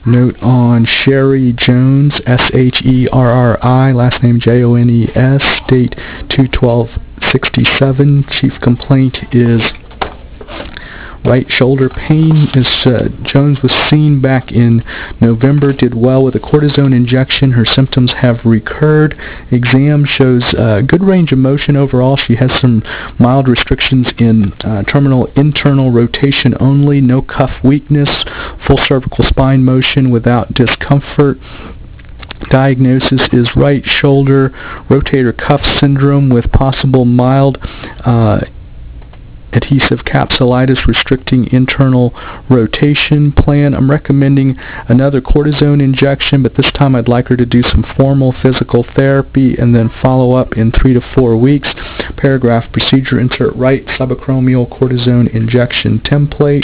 Note on Sherry Jones, Sherri, last name Jones, date 2/12/67. Chief complaint is right shoulder pain. Jones was seen back in November, did well with a cortisone injection. Her symptoms have recurred. Exam shows good range of motion overall. She has some mild restrictions in terminal internal rotation only, no cuff weakness, full cervical spine motion without discomfort. Diagnosis is right shoulder rotator cuff syndrome with possible mild adhesive capsulitis restricting internal rotation. Plan, I'm recommending another cortisone injection, but this time I'd like her to do some formal physical therapy and then follow up in 3 to 4 weeks. Paragraph, procedure, insert right subacromial cortisone injection template.